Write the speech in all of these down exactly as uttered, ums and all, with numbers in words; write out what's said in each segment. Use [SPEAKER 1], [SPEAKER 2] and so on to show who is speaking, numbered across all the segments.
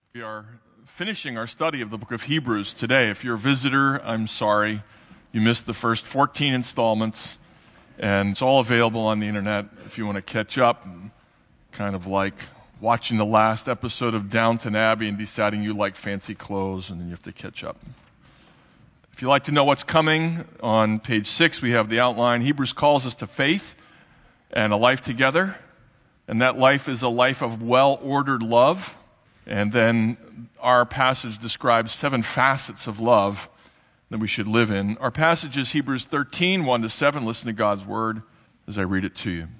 [SPEAKER 1] We are finishing our study of the book of Hebrews today. If you're a visitor, I'm sorry. You missed the first fourteen installments, and it's all available on the internet if you want to catch up. Kind of like watching the last episode of Downton Abbey and deciding you like fancy clothes, and then you have to catch up. If you'd like to know what's coming, on page six we have the outline. Hebrews calls us to faith and a life together, and that life is a life of well-ordered love. And then our passage describes seven facets of love that we should live in. Our passage is Hebrews thirteen, one to seven. Listen to God's word as I read it to you.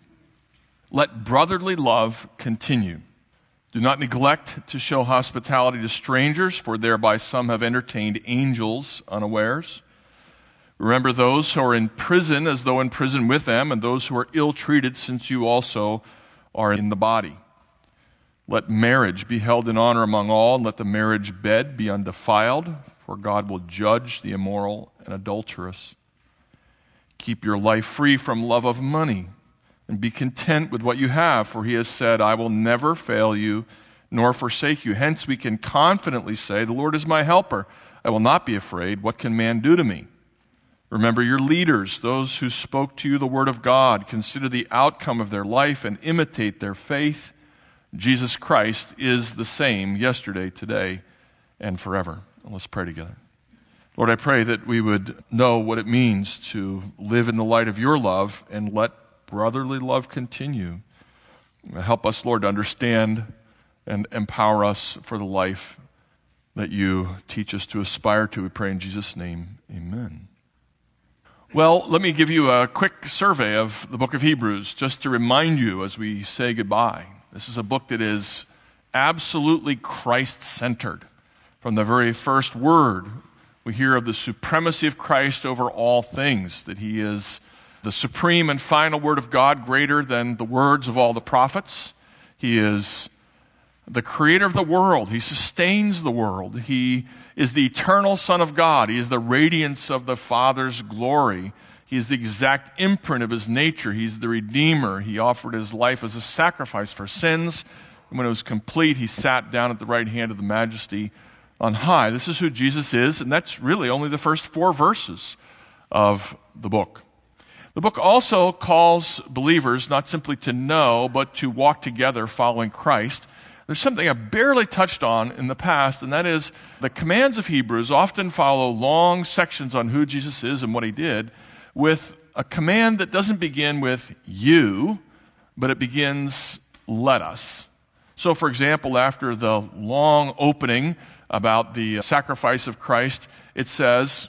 [SPEAKER 1] Let brotherly love continue. Do not neglect to show hospitality to strangers, for thereby some have entertained angels unawares. Remember those who are in prison as though in prison with them, and those who are ill-treated, since you also are in the body. Let marriage be held in honor among all, and let the marriage bed be undefiled, for God will judge the immoral and adulterous. Keep your life free from love of money, and be content with what you have, for he has said, I will never fail you, nor forsake you. Hence we can confidently say, the Lord is my helper. I will not be afraid. What can man do to me? Remember your leaders, those who spoke to you the word of God. Consider the outcome of their life and imitate their faith. Jesus Christ is the same yesterday, today, and forever. Let's pray together. Lord, I pray that we would know what it means to live in the light of your love and let brotherly love continue. Help us, Lord, to understand and empower us for the life that you teach us to aspire to. We pray in Jesus' name, amen. Well, let me give you a quick survey of the book of Hebrews, just to remind you as we say goodbye. This is a book that is absolutely Christ-centered. From the very first word, we hear of the supremacy of Christ over all things, that he is the supreme and final word of God, greater than the words of all the prophets. He is the creator of the world. He sustains the world. He is the eternal Son of God. He is the radiance of the Father's glory. He is the exact imprint of his nature. He's the Redeemer. He offered his life as a sacrifice for sins. And when it was complete, he sat down at the right hand of the Majesty on high. This is who Jesus is, and that's really only the first four verses of the book. The book also calls believers not simply to know, but to walk together following Christ. There's something I barely touched on in the past, and that is the commands of Hebrews often follow long sections on who Jesus is and what he did, with a command that doesn't begin with you, but it begins, let us. So, for example, after the long opening about the sacrifice of Christ, it says,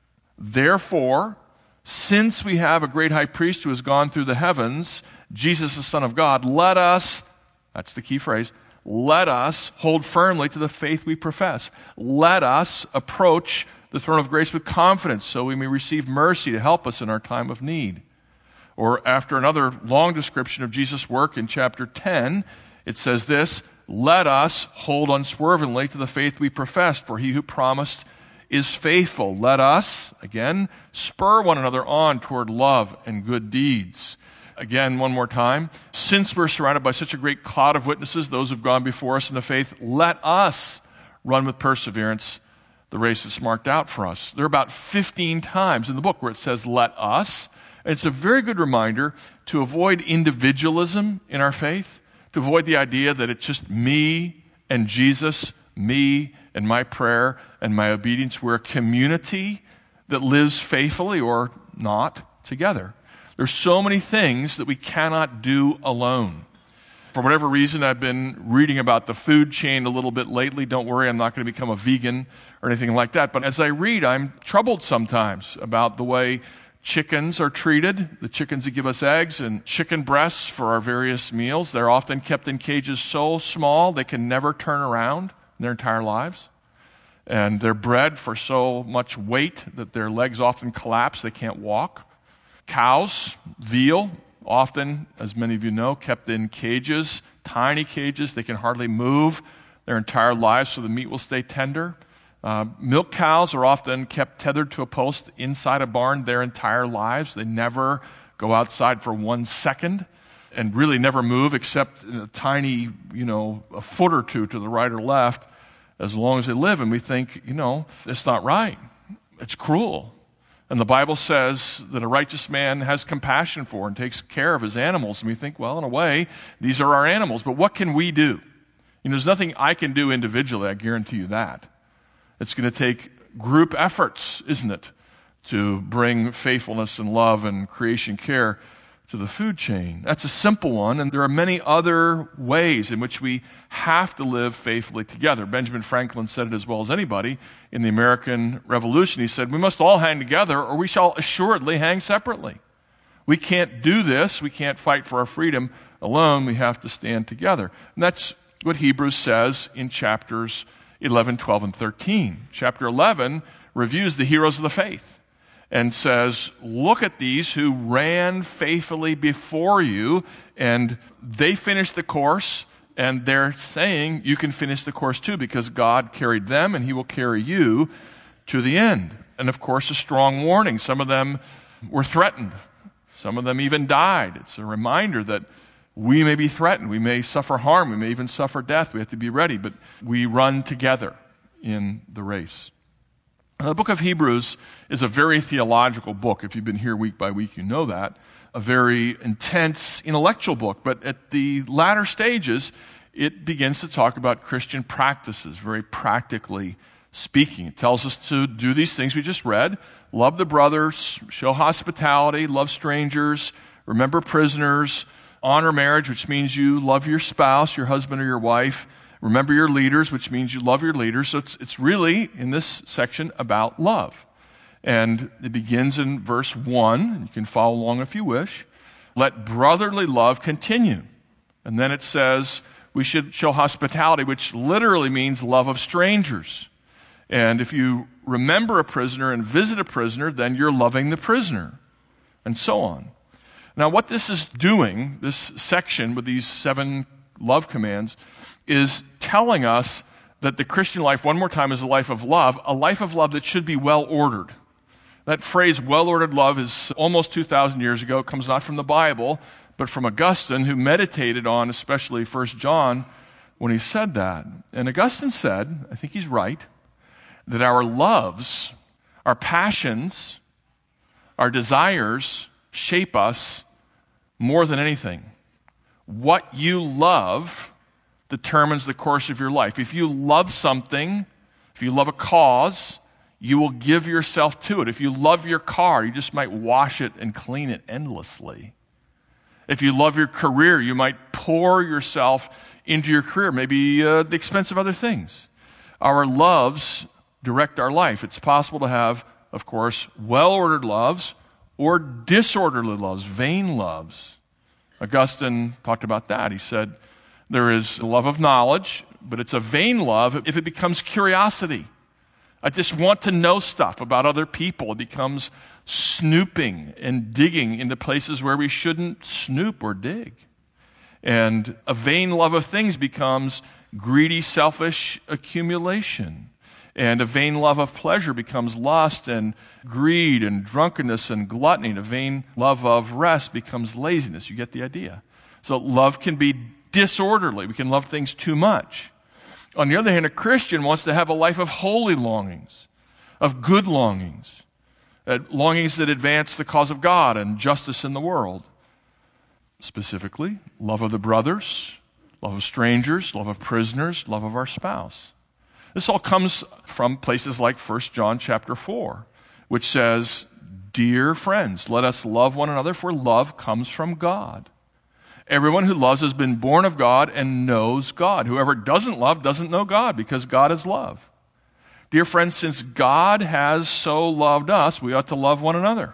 [SPEAKER 1] therefore, since we have a great high priest who has gone through the heavens, Jesus the Son of God, let us, that's the key phrase, let us hold firmly to the faith we profess. Let us approach the throne of grace with confidence, so we may receive mercy to help us in our time of need. Or after another long description of Jesus' work in chapter ten, it says this, let us hold unswervingly to the faith we professed, for he who promised is faithful. Let us, again, spur one another on toward love and good deeds. Again, one more time, since we're surrounded by such a great cloud of witnesses, those who've gone before us in the faith, let us run with perseverance the race that's marked out for us. There are about fifteen times in the book where it says, let us. And it's a very good reminder to avoid individualism in our faith, to avoid the idea that it's just me and Jesus, me and my prayer and my obedience. We're a community that lives faithfully or not together. There's so many things that we cannot do alone. For whatever reason, I've been reading about the food chain a little bit lately. Don't worry, I'm not going to become a vegan or anything like that. But as I read, I'm troubled sometimes about the way chickens are treated, the chickens that give us eggs and chicken breasts for our various meals. They're often kept in cages so small they can never turn around in their entire lives. And they're bred for so much weight that their legs often collapse, they can't walk. Cows, veal, often, as many of you know, kept in cages, tiny cages. They can hardly move their entire lives so the meat will stay tender. Uh, milk cows are often kept tethered to a post inside a barn their entire lives. They never go outside for one second and really never move except a tiny, you know, a foot or two to the right or left. as long as they live. And we think, you know, it's not right. It's cruel. And the Bible says that a righteous man has compassion for and takes care of his animals. And we think, well, in a way, these are our animals. But what can we do? You know, there's nothing I can do individually, I guarantee you that. It's going to take group efforts, isn't it, to bring faithfulness and love and creation care to the food chain. That's a simple one, and there are many other ways in which we have to live faithfully together. Benjamin Franklin said it as well as anybody in the American Revolution. He said, we must all hang together or we shall assuredly hang separately. We can't do this. We can't fight for our freedom alone. We have to stand together. And that's what Hebrews says in chapters eleven, twelve, and thirteen. Chapter eleven reviews the heroes of the faith and says, look at these who ran faithfully before you, and they finished the course, and they're saying you can finish the course too because God carried them and he will carry you to the end. And of course, a strong warning. Some of them were threatened. Some of them even died. It's a reminder that we may be threatened. We may suffer harm. We may even suffer death. We have to be ready, but we run together in the race. The book of Hebrews is a very theological book. If you've been here week by week, you know that. A very intense intellectual book. But at the latter stages, it begins to talk about Christian practices, very practically speaking. It tells us to do these things we just read. Love the brothers, show hospitality, love strangers, remember prisoners, honor marriage, which means you love your spouse, your husband or your wife. Remember your leaders, which means you love your leaders. So it's, it's really, in this section, about love. And it begins in verse one. You can follow along if you wish. Let brotherly love continue. And then it says we should show hospitality, which literally means love of strangers. And if you remember a prisoner and visit a prisoner, then you're loving the prisoner, and so on. Now, what this is doing, this section with these seven love commands, is telling us that the Christian life, one more time, is a life of love, a life of love that should be well-ordered. That phrase, well-ordered love, is almost two thousand years ago. It comes not from the Bible, but from Augustine, who meditated on especially First John when he said that. And Augustine said, I think he's right, that our loves, our passions, our desires shape us more than anything. What you love determines the course of your life. If you love something, if you love a cause, you will give yourself to it. If you love your car, you just might wash it and clean it endlessly. If you love your career, you might pour yourself into your career, maybe uh, at the expense of other things. Our loves direct our life. It's possible to have, of course, well-ordered loves or disorderly loves, vain loves. Augustine talked about that. He said, there is a love of knowledge, but it's a vain love if it becomes curiosity. I just want to know stuff about other people. It becomes snooping and digging into places where we shouldn't snoop or dig. And a vain love of things becomes greedy, selfish accumulation. And a vain love of pleasure becomes lust and greed and drunkenness and gluttony. And a vain love of rest becomes laziness. You get the idea. So love can be disorderly. We can love things too much. On the other hand, a Christian wants to have a life of holy longings, of good longings, longings that advance the cause of God and justice in the world. Specifically, love of the brothers, love of strangers, love of prisoners, love of our spouse. This all comes from places like First John chapter four, which says, dear friends, let us love one another, for love comes from God. Everyone who loves has been born of God and knows God. Whoever doesn't love doesn't know God, because God is love. Dear friends, since God has so loved us, we ought to love one another.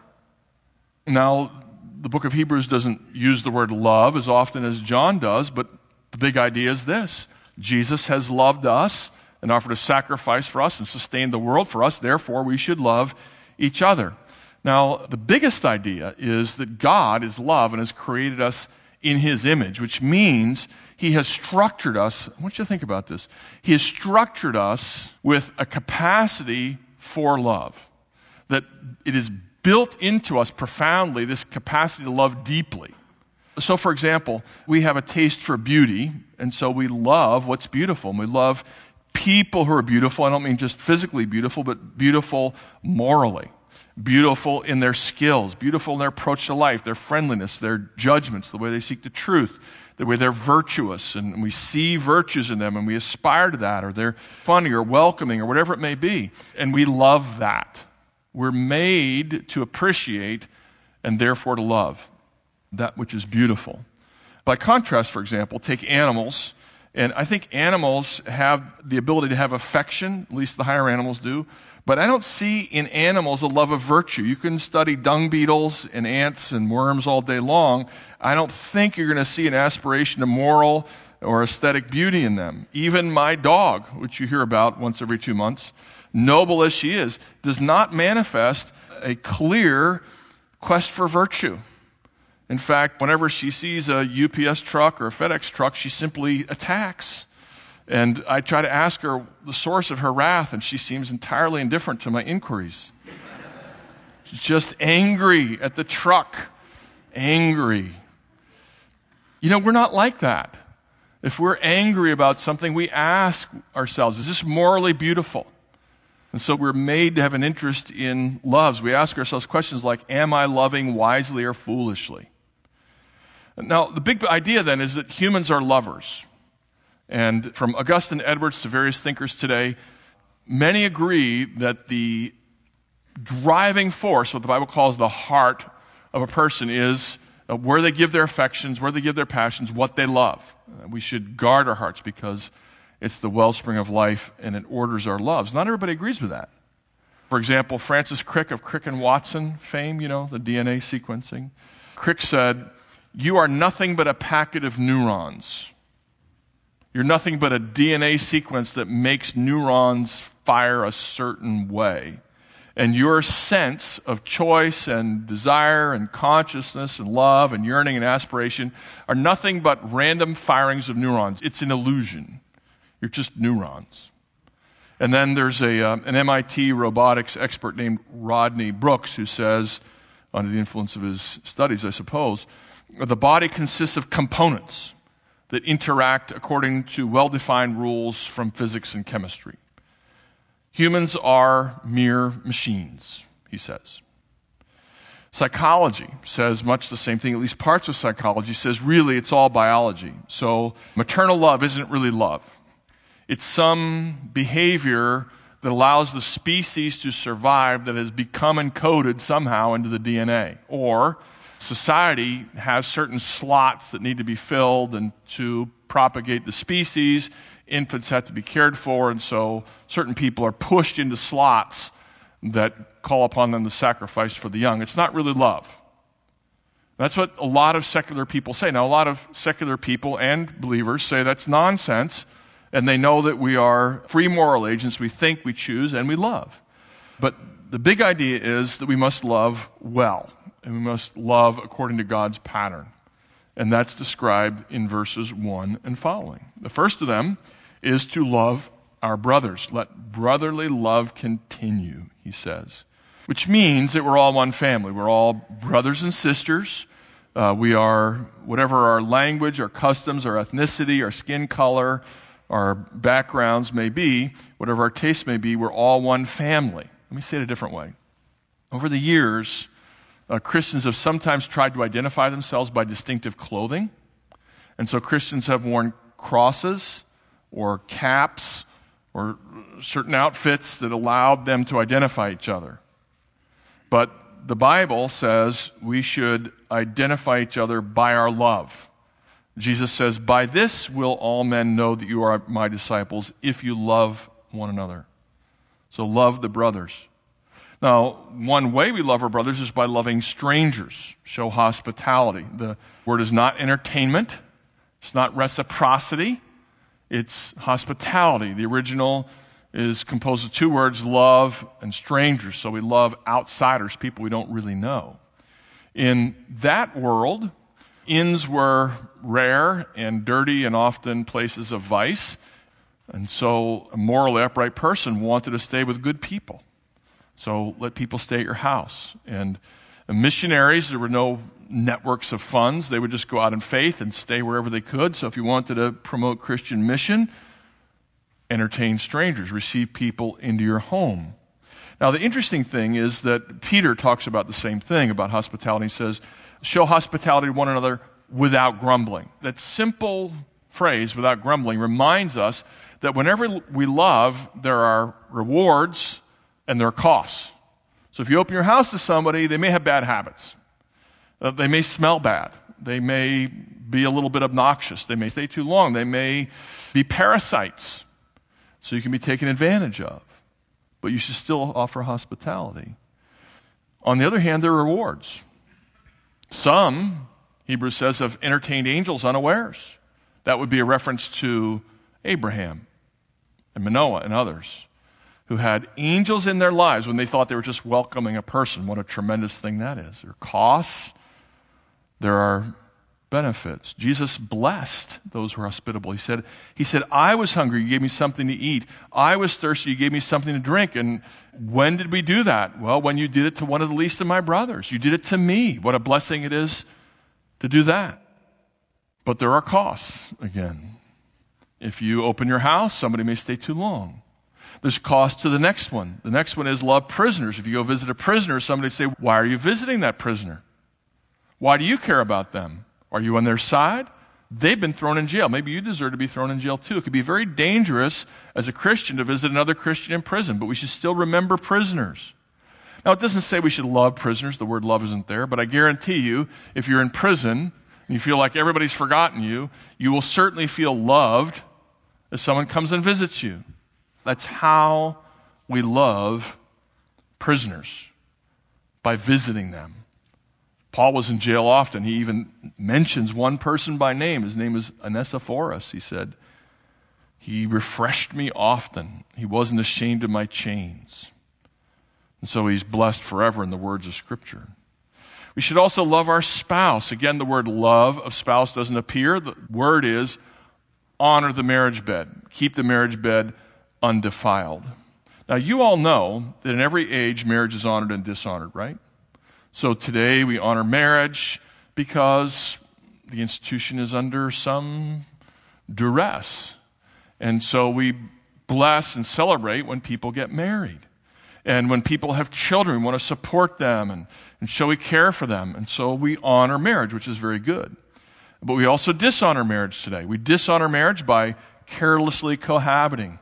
[SPEAKER 1] Now, the book of Hebrews doesn't use the word love as often as John does, but the big idea is this. Jesus has loved us and offered a sacrifice for us and sustained the world for us. Therefore, we should love each other. Now, the biggest idea is that God is love and has created us in his image, which means he has structured us. I want you to think about this. He has structured us with a capacity for love, that it is built into us profoundly, this capacity to love deeply. So, for example, we have a taste for beauty, and so we love what's beautiful, and we love people who are beautiful. I don't mean just physically beautiful, but beautiful morally, beautiful in their skills, beautiful in their approach to life, their friendliness, their judgments, the way they seek the truth, the way they're virtuous, and we see virtues in them and we aspire to that, or they're funny or welcoming or whatever it may be. And we love that. We're made to appreciate and therefore to love that which is beautiful. By contrast, for example, take animals. And I think animals have the ability to have affection, at least the higher animals do. But I don't see in animals a love of virtue. You can study dung beetles and ants and worms all day long. I don't think you're going to see an aspiration to moral or aesthetic beauty in them. Even my dog, which you hear about once every two months, noble as she is, does not manifest a clear quest for virtue. In fact, whenever she sees a U P S truck or a FedEx truck, she simply attacks. And I try to ask her the source of her wrath, and she seems entirely indifferent to my inquiries. She's just angry at the truck. Angry. You know, we're not like that. If we're angry about something, we ask ourselves, is this morally beautiful? And so we're made to have an interest in loves. We ask ourselves questions like, am I loving wisely or foolishly? Now, the big idea then is that humans are lovers. And from Augustine Edwards to various thinkers today, many agree that the driving force, what the Bible calls the heart of a person, is where they give their affections, where they give their passions, what they love. We should guard our hearts because it's the wellspring of life and it orders our loves. Not everybody agrees with that. For example, Francis Crick of Crick and Watson fame, you know, the D N A sequencing. Crick said, you are nothing but a packet of neurons. You're nothing but a D N A sequence that makes neurons fire a certain way. And your sense of choice and desire and consciousness and love and yearning and aspiration are nothing but random firings of neurons. It's an illusion. You're just neurons. And then there's a, uh, an M I T robotics expert named Rodney Brooks who says, under the influence of his studies, I suppose, the body consists of components that interact according to well-defined rules from physics and chemistry. Humans are mere machines, he says. Psychology says much the same thing, at least parts of psychology says really it's all biology. So maternal love isn't really love. It's some behavior that allows the species to survive that has become encoded somehow into the D N A. Or society has certain slots that need to be filled, and to propagate the species, infants have to be cared for, and so certain people are pushed into slots that call upon them to sacrifice for the young. It's not really love. That's what a lot of secular people say. Now, a lot of secular people and believers say that's nonsense, and they know that we are free moral agents. We think, we choose, and we love. But the big idea is that we must love well, and we must love according to God's pattern. And that's described in verses one and following. The first of them is to love our brothers. Let brotherly love continue, he says. Which means that we're all one family. We're all brothers and sisters. Uh, we are, whatever our language, our customs, our ethnicity, our skin color, our backgrounds may be, whatever our tastes may be, we're all one family. Let me say it a different way. Over the years, uh, Christians have sometimes tried to identify themselves by distinctive clothing. And so Christians have worn crosses or caps or certain outfits that allowed them to identify each other. But the Bible says we should identify each other by our love. Jesus says, by this will all men know that you are my disciples, if you love one another. So love the brothers. Now, one way we love our brothers is by loving strangers. Show hospitality. The word is not entertainment. It's not reciprocity. It's hospitality. The original is composed of two words, love and strangers. So we love outsiders, people we don't really know. In that world, inns were rare and dirty and often places of vice. And so a morally upright person wanted to stay with good people. So let people stay at your house. And missionaries, there were no networks of funds. They would just go out in faith and stay wherever they could. So if you wanted to promote Christian mission, entertain strangers, receive people into your home. Now, the interesting thing is that Peter talks about the same thing about hospitality. He says, show hospitality to one another without grumbling. That simple phrase, without grumbling, reminds us that whenever we love, there are rewards and there are costs. So if you open your house to somebody, they may have bad habits. Uh, they may smell bad. They may be a little bit obnoxious. They may stay too long. They may be parasites. So you can be taken advantage of. But you should still offer hospitality. On the other hand, there are rewards. Some, Hebrews says, have entertained angels unawares. That would be a reference to Abraham and Manoah and others who had angels in their lives when they thought they were just welcoming a person. What a tremendous thing that is. There are costs. There are benefits. Jesus blessed those who are hospitable. He said, he said, I was hungry, you gave me something to eat. I was thirsty, you gave me something to drink. And when did we do that? Well, when you did it to one of the least of my brothers. You did it to me. What a blessing it is to do that. But there are costs, again. If you open your house, somebody may stay too long. There's cost to the next one. The next one is love prisoners. If you go visit a prisoner, somebody say, why are you visiting that prisoner? Why do you care about them? Are you on their side? They've been thrown in jail. Maybe you deserve to be thrown in jail too. It could be very dangerous as a Christian to visit another Christian in prison, but we should still remember prisoners. Now, it doesn't say we should love prisoners. The word love isn't there, but I guarantee you, if you're in prison and you feel like everybody's forgotten you, you will certainly feel loved as someone comes and visits you. That's how we love prisoners, by visiting them. Paul was in jail often. He even mentions one person by name. His name is Onesiphorus. He said, he refreshed me often. He wasn't ashamed of my chains. And so he's blessed forever in the words of Scripture. We should also love our spouse. Again, the word love of spouse doesn't appear. The word is honor the marriage bed. Keep the marriage bed undefiled. Now, you all know that in every age, marriage is honored and dishonored, right? So today we honor marriage because the institution is under some duress. And so we bless and celebrate when people get married. And when people have children, we want to support them and, and show we care for them. And so we honor marriage, which is very good. But we also dishonor marriage today. We dishonor marriage by carelessly cohabiting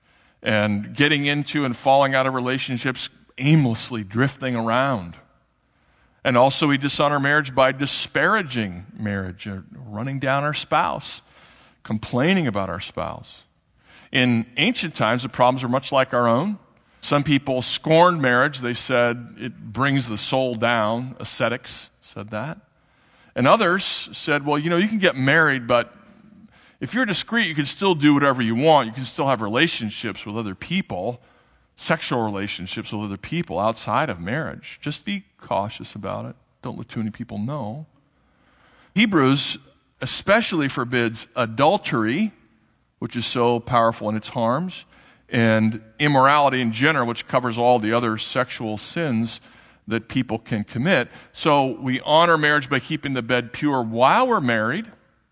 [SPEAKER 1] and getting into and falling out of relationships aimlessly, drifting around. And also we dishonor marriage by disparaging marriage, or running down our spouse, complaining about our spouse. In ancient times, the problems were much like our own. Some people scorned marriage. They said it brings the soul down. Ascetics said that. And others said, well, you know, you can get married, but if you're discreet, you can still do whatever you want. You can still have relationships with other people, sexual relationships with other people outside of marriage. Just be cautious about it. Don't let too many people know. Hebrews especially forbids adultery, which is so powerful in its harms, and immorality in general, which covers all the other sexual sins that people can commit. So we honor marriage by keeping the bed pure while we're married.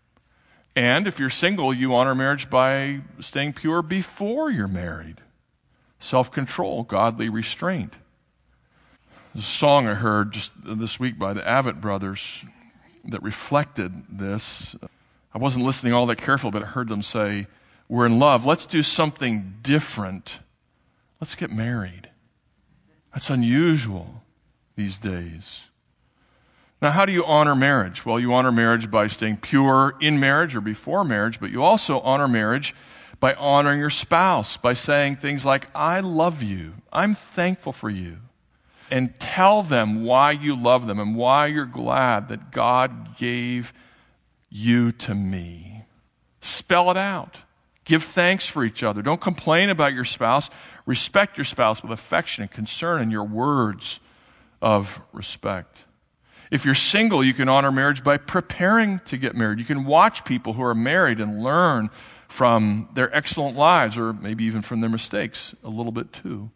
[SPEAKER 1] And if you're single, you honor marriage by staying pure before you're married. Self-control, godly restraint. There's a song I heard just this week by the Avett Brothers that reflected this. I wasn't listening all that careful, but I heard them say, we're in love. Let's do something different. Let's get married. That's unusual these days. Now, how do you honor marriage? Well, you honor marriage by staying pure in marriage or before marriage, but you also honor marriage by honoring your spouse, by saying things like, I love you, I'm thankful for you, and tell them why you love them and why you're glad that God gave you to me. Spell it out. Give thanks for each other. Don't complain about your spouse. Respect your spouse with affection and concern in your words of respect. If you're single, you can honor marriage by preparing to get married. You can watch people who are married and learn from their excellent lives, or maybe even from their mistakes a little bit too.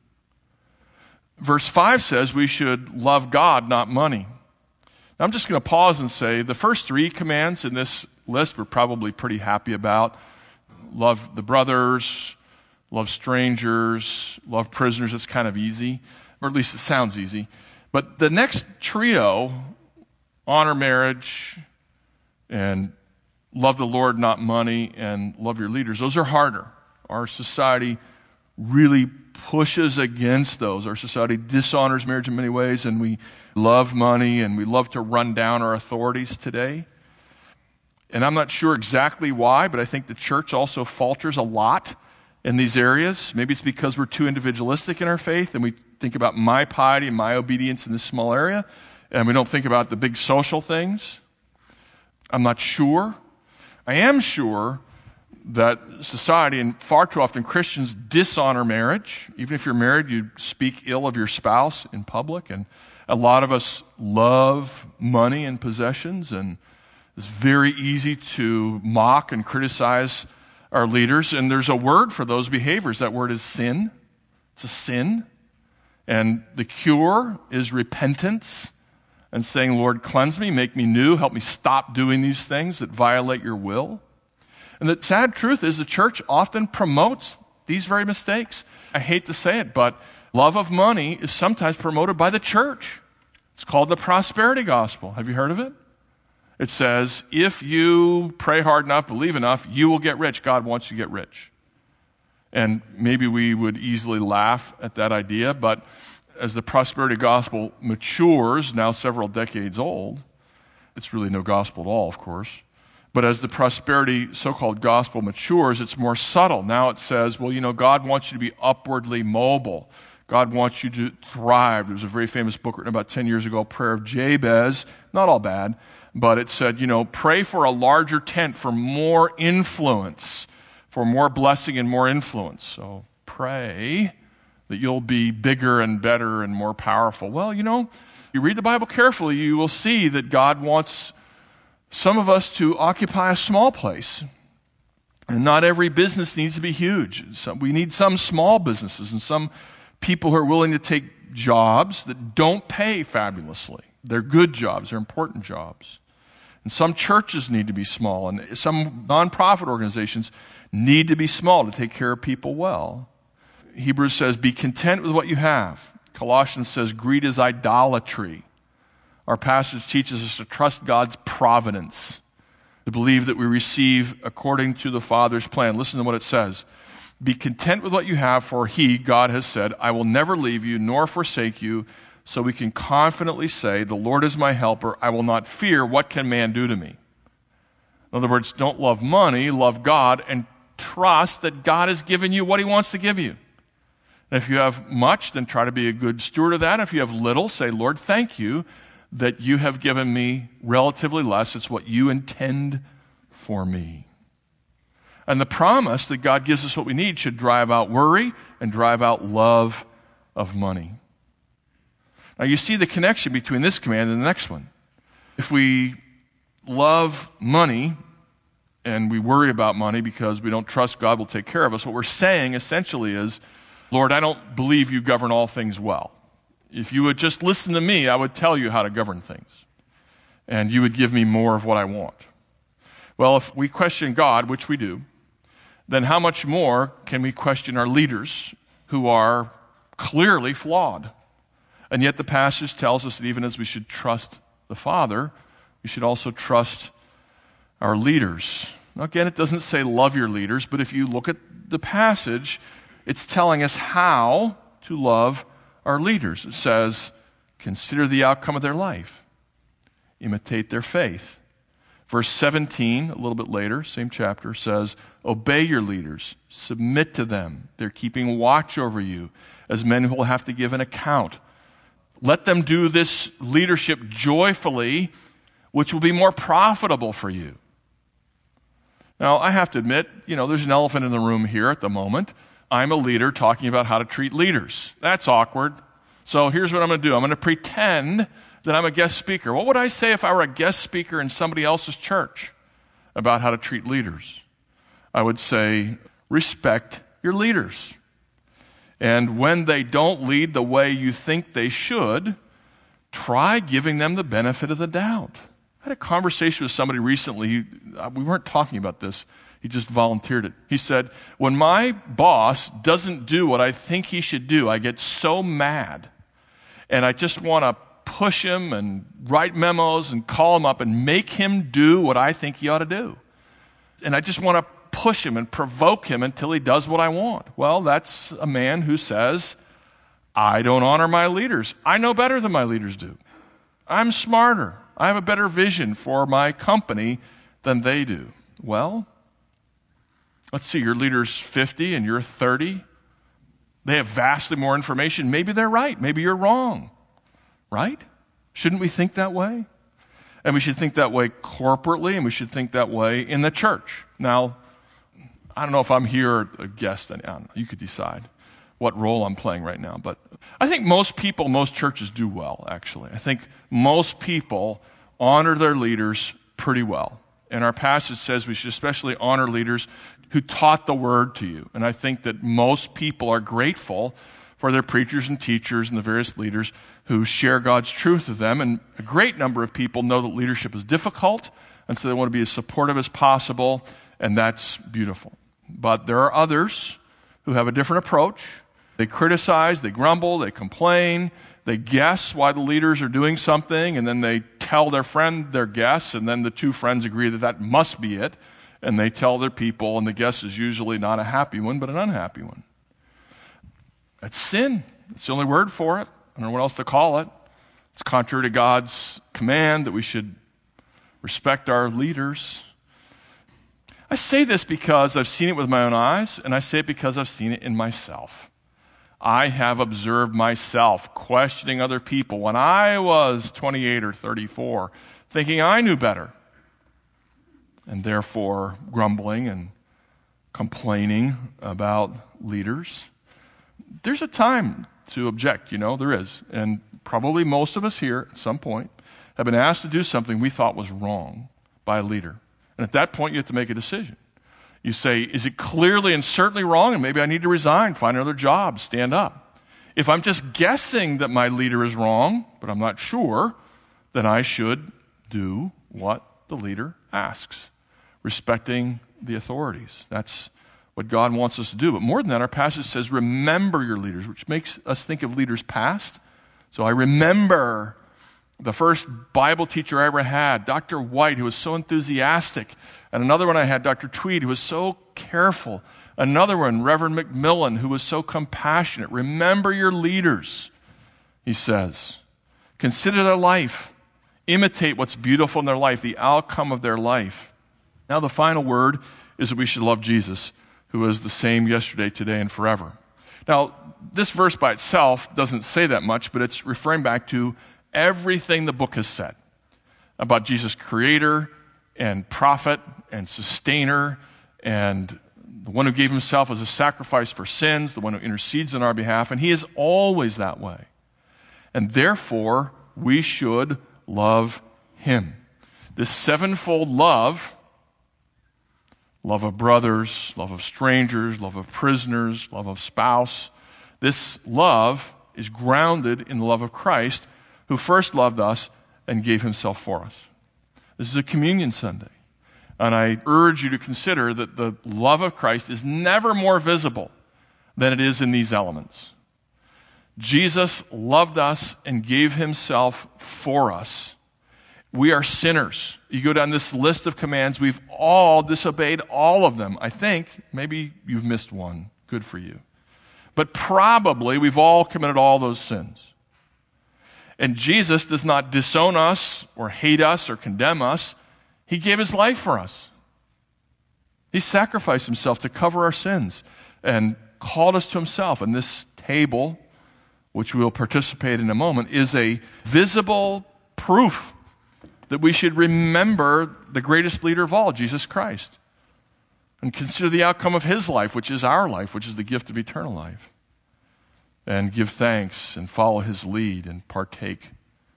[SPEAKER 1] Verse five says we should love God, not money. Now, I'm just going to pause and say the first three commands in this list we're probably pretty happy about. Love the brothers, love strangers, love prisoners. It's kind of easy, or at least it sounds easy. But the next trio, honor marriage and love the Lord, not money, and love your leaders, those are harder. Our society really pushes against those. Our society dishonors marriage in many ways, and we love money, and we love to run down our authorities today. And I'm not sure exactly why, but I think the church also falters a lot in these areas. Maybe it's because we're too individualistic in our faith, and we think about my piety and my obedience in this small area, and we don't think about the big social things. I'm not sure. I am sure that society, and far too often Christians, dishonor marriage. Even if you're married, you speak ill of your spouse in public. And a lot of us love money and possessions, and it's very easy to mock and criticize our leaders. And there's a word for those behaviors. That word is sin. It's a sin. And the cure is repentance and saying, Lord, cleanse me, make me new, help me stop doing these things that violate your will. And the sad truth is the church often promotes these very mistakes. I hate to say it, but love of money is sometimes promoted by the church. It's called the prosperity gospel. Have you heard of it? It says, if you pray hard enough, believe enough, you will get rich. God wants you to get rich. And maybe we would easily laugh at that idea, but as the prosperity gospel matures, now several decades old, it's really no gospel at all, of course. But as the prosperity so-called gospel matures, it's more subtle. Now it says, well, you know, God wants you to be upwardly mobile. God wants you to thrive. There was a very famous book written about ten years ago, Prayer of Jabez. Not all bad, but it said, you know, pray for a larger tent, for more influence, for more blessing and more influence. So pray that you'll be bigger and better and more powerful. Well, you know, you read the Bible carefully, you will see that God wants some of us to occupy a small place. And not every business needs to be huge. So we need some small businesses and some people who are willing to take jobs that don't pay fabulously. They're good jobs, they're important jobs. And some churches need to be small, and some nonprofit organizations need to be small to take care of people well. Hebrews says, be content with what you have. Colossians says, greed is idolatry. Our passage teaches us to trust God's providence, to believe that we receive according to the Father's plan. Listen to what it says. Be content with what you have, for He, God, has said, I will never leave you nor forsake you. So we can confidently say, the Lord is my helper. I will not fear. What can man do to me? In other words, don't love money, love God, and trust that God has given you what He wants to give you. And if you have much, then try to be a good steward of that. If you have little, say, Lord, thank you that you have given me relatively less. It's what you intend for me. And the promise that God gives us what we need should drive out worry and drive out love of money. Now you see the connection between this command and the next one. If we love money and we worry about money because we don't trust God will take care of us, what we're saying essentially is, Lord, I don't believe you govern all things well. If you would just listen to me, I would tell you how to govern things. And you would give me more of what I want. Well, if we question God, which we do, then how much more can we question our leaders who are clearly flawed? And yet the passage tells us that even as we should trust the Father, we should also trust our leaders. Now again, it doesn't say love your leaders, but if you look at the passage, it's telling us how to love our leaders. It says, consider the outcome of their life. Imitate their faith. Verse seventeen, a little bit later, same chapter, says, obey your leaders. Submit to them. They're keeping watch over you as men who will have to give an account. Let them do this leadership joyfully, which will be more profitable for you. Now, I have to admit, you know, there's an elephant in the room here at the moment. I'm a leader talking about how to treat leaders. That's awkward. So here's what I'm going to do. I'm going to pretend that I'm a guest speaker. What would I say if I were a guest speaker in somebody else's church about how to treat leaders? I would say, respect your leaders. And when they don't lead the way you think they should, try giving them the benefit of the doubt. I had a conversation with somebody recently. We weren't talking about this. He just volunteered it. He said, when my boss doesn't do what I think he should do, I get so mad. And I just want to push him and write memos and call him up and make him do what I think he ought to do. And I just want to push him and provoke him until he does what I want. Well, that's a man who says, I don't honor my leaders. I know better than my leaders do. I'm smarter. I have a better vision for my company than they do. Well, let's see, your leader's fifty and you're thirty. They have vastly more information. Maybe they're right. Maybe you're wrong. Right? Shouldn't we think that way? And we should think that way corporately, and we should think that way in the church. Now, I don't know if I'm here or a guest. I don't know. You could decide what role I'm playing right now. But I think most people, most churches do well, actually. I think most people honor their leaders pretty well. And our passage says we should especially honor leaders who taught the word to you. And I think that most people are grateful for their preachers and teachers and the various leaders who share God's truth with them. And a great number of people know that leadership is difficult, and so they want to be as supportive as possible, and that's beautiful. But there are others who have a different approach. They criticize, they grumble, they complain, they guess why the leaders are doing something, and then they tell their friend their guess, and then the two friends agree that that must be it, and they tell their people, and the guess is usually not a happy one, but an unhappy one. That's sin. It's the only word for it. I don't know what else to call it. It's contrary to God's command that we should respect our leaders. I say this because I've seen it with my own eyes, and I say it because I've seen it in myself. I have observed myself questioning other people when I was twenty-eight or thirty-four, thinking I knew better, and therefore grumbling and complaining about leaders. There's a time to object, you know, there is. And probably most of us here at some point have been asked to do something we thought was wrong by a leader. And at that point, you have to make a decision. You say, is it clearly and certainly wrong? And maybe I need to resign, find another job, stand up. If I'm just guessing that my leader is wrong, but I'm not sure, then I should do what the leader asks, respecting the authorities. That's what God wants us to do. But more than that, our passage says, remember your leaders, which makes us think of leaders past. So I remember the first Bible teacher I ever had, Doctor White, who was so enthusiastic. And another one I had, Doctor Tweed, who was so careful. Another one, Reverend McMillan, who was so compassionate. Remember your leaders, he says. Consider their life. Imitate what's beautiful in their life, the outcome of their life. Now the final word is that we should love Jesus, who is the same yesterday, today, and forever. Now, this verse by itself doesn't say that much, but it's referring back to everything the book has said about Jesus, creator and prophet and sustainer, and the one who gave himself as a sacrifice for sins, the one who intercedes on our behalf, and he is always that way. And therefore, we should love him. This sevenfold love, love of brothers, love of strangers, love of prisoners, love of spouse. This love is grounded in the love of Christ, who first loved us and gave himself for us. This is a communion Sunday. And I urge you to consider that the love of Christ is never more visible than it is in these elements. Jesus loved us and gave himself for us. We are sinners. You go down this list of commands, we've all disobeyed all of them. I think maybe you've missed one. Good for you. But probably we've all committed all those sins. And Jesus does not disown us or hate us or condemn us. He gave his life for us. He sacrificed himself to cover our sins and called us to himself. And this table, which we'll participate in a moment, is a visible proof that we should remember the greatest leader of all, Jesus Christ, and consider the outcome of his life, which is our life, which is the gift of eternal life, and give thanks and follow his lead and partake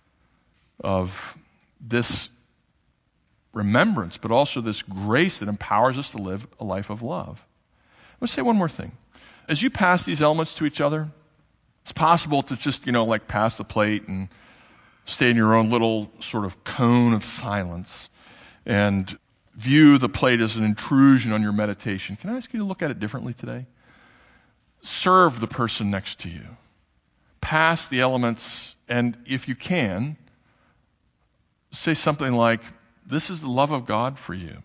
[SPEAKER 1] of this remembrance, but also this grace that empowers us to live a life of love. I'm going to say one more thing. As you pass these elements to each other, it's possible to just, you know, like pass the plate and stay in your own little sort of cone of silence. And view the plate as an intrusion on your meditation, can I ask you to look at it differently today? Serve the person next to you. Pass the elements, and if you can, say something like, this is the love of God for you.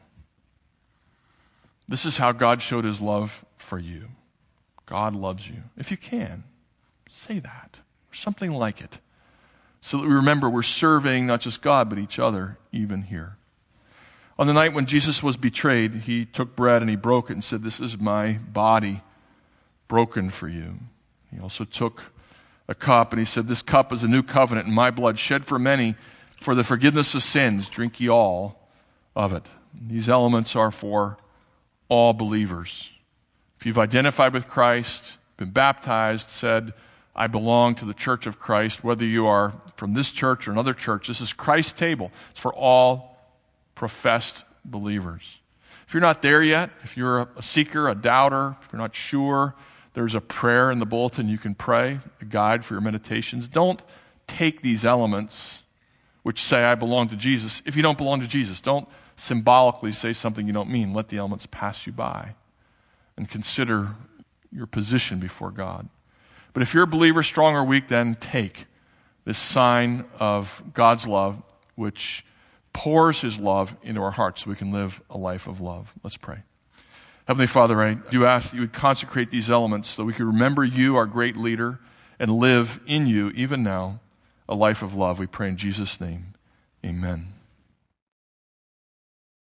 [SPEAKER 1] This is how God showed his love for you. God loves you. If you can, say that, or something like it, so that we remember we're serving not just God, but each other, even here. On the night when Jesus was betrayed, he took bread and he broke it and said, this is my body broken for you. He also took a cup and he said, this cup is a new covenant in my blood, shed for many for the forgiveness of sins. Drink ye all of it. These elements are for all believers. If you've identified with Christ, been baptized, said, I belong to the church of Christ, whether you are from this church or another church, this is Christ's table. It's for all professed believers. If you're not there yet, if you're a seeker, a doubter, if you're not sure, there's a prayer in the bulletin you can pray, a guide for your meditations. Don't take these elements which say, I belong to Jesus, if you don't belong to Jesus. Don't symbolically say something you don't mean. Let the elements pass you by and consider your position before God. But if you're a believer, strong or weak, then take this sign of God's love, which pours his love into our hearts so we can live a life of love. Let's pray. Heavenly Father, I do ask that you would consecrate these elements so we could remember you, our great leader, and live in you, even now, a life of love. We pray in Jesus' name. Amen.